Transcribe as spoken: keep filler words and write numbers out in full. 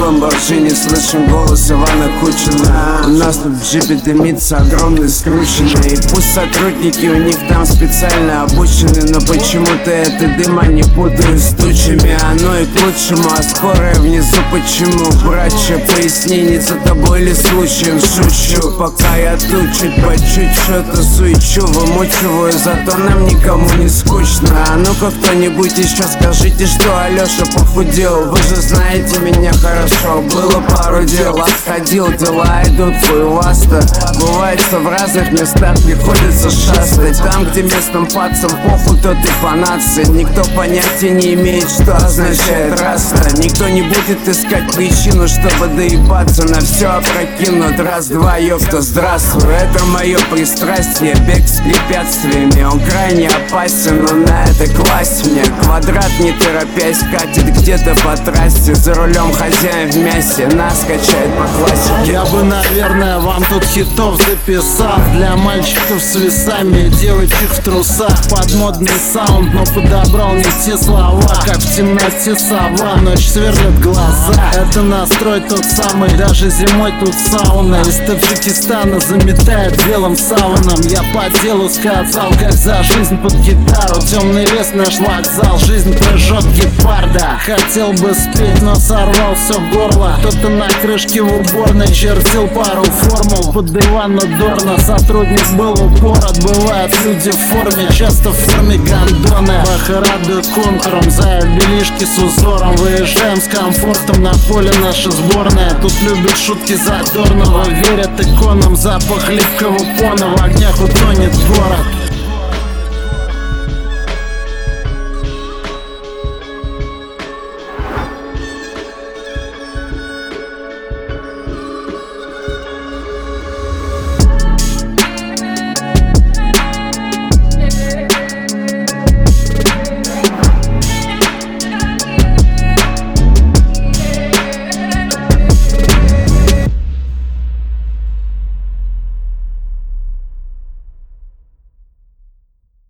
ламборджини, слышим голос Ивана Кучина. У нас тут в джипе дымится огромный скрученный. И пусть сотрудники у них там специально обучены, но почему-то это дыма не путают с тучами. Оно и к лучшему, а скорая внизу почему? Братья, поясни, не за тобой ли случаем шучу. Пока я тут чуть по чуть что-то суечу, вымучиваю, зато нам никому не скучно. А ну-ка кто-нибудь еще скажите, что Алёша похудел. Вы же знаете меня хорошо, было пару дел, отходил, дела идут хуевасто. Бывает, что в разных местах приходится шастать. Там, где местным пацам похуй, тот и по нации. Никто понятия не имеет, что означает раста. Никто не будет искать причину, чтобы доебаться. На все опрокинут, раз-два, ёпта, здравствуй. Это мое пристрастие, бег с препятствиями. Он крайне опасен, но на это класть мне. Квадрат, не торопясь, катит где-то по трассе. За рулем хозяин в мясе, нас качает по классике. Я бы, наверное, вам тут хитов записал для мальчиков с весами, девочек в трусах. Под модный саунд, но подобрал не те слова. Как в темноте сова, ночь сверлит глаза. Это настрой тот самый, даже зимой тут сауна. Из Таджикистана заметает белым сауном. Я по делу сказал, как за жизнь под гитару. Темный лес наш вокзал, жизнь прыжет гепарда. Хотел бы спеть, но сорвал все горло. Кто-то на крышке в уборной чертил пару формул. Под диван дорно, сотрудник был упорот. Бывают люди в форме, часто в форме гондона. Баха радует контуром, за белишки с узором. Выезжаем с комфортом, на поле наша сборная. Тут любят шутки задорного, верят иконам. Запах липкого пона, в огнях утонет город.